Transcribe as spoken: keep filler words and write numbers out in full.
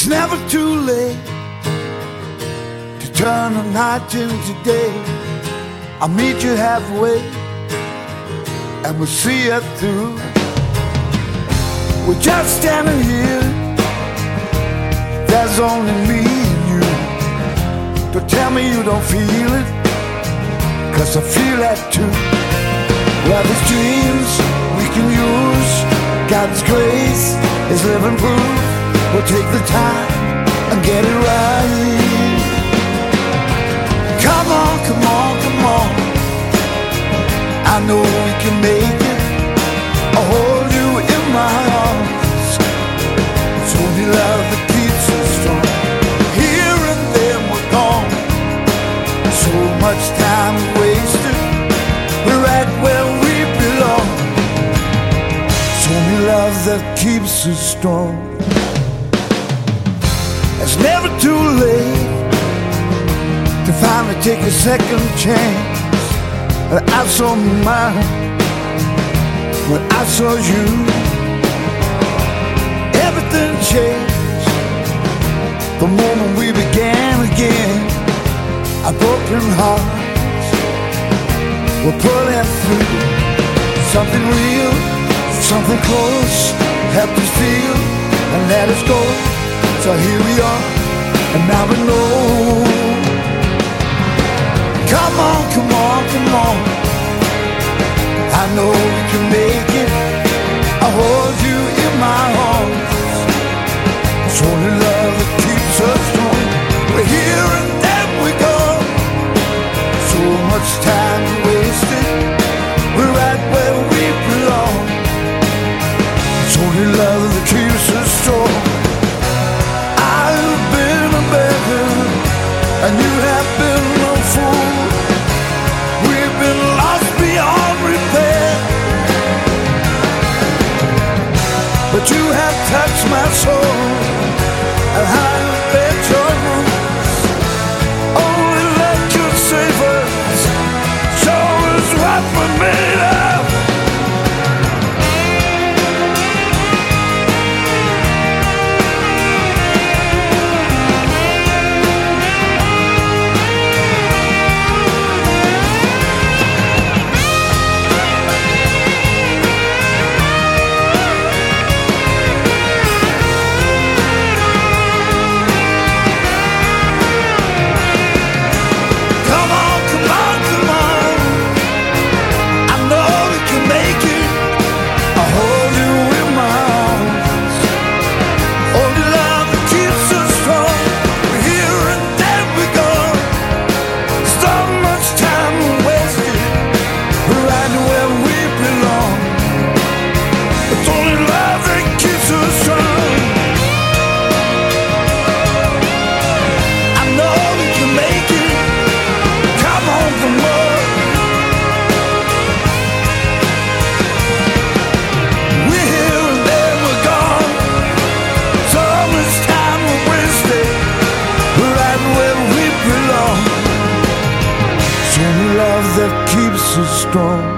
never too late to turn the night into day. I'll meet you halfway and we'll see it through. We're just standing here, there's only me and you. Don't tell me you don't feel it, 'cause I feel that too. Well, these dreams we can use, God's grace is living proof. We'll take the time and get it right. Come on, come on, come on, I know we can make it. I'll hold you in my arms. It's only love that keeps us strong. Here and then we're gone, so much time wasted. We're right where we belong. It's only love that keeps us strong. It's never too late to finally take a second chance. I saw mine when I saw you. Everything changed the moment we began again. Our broken hearts were pulling through. Something real, something close, helped us feel and let us go. So here we are, and now we know. Come on, come on, come on, I know we can make it. I'll hold you in my arms. It's only love that keeps us strong. We're here and then we go, so much time wasted. We're right where we belong. It's only love that keeps us strong. I've been a beggar and you have been a fool. We've been lost beyond repair, but you have touched my soul and I have bent your roots. Only let you save us, show us what we're made of. That keeps us strong.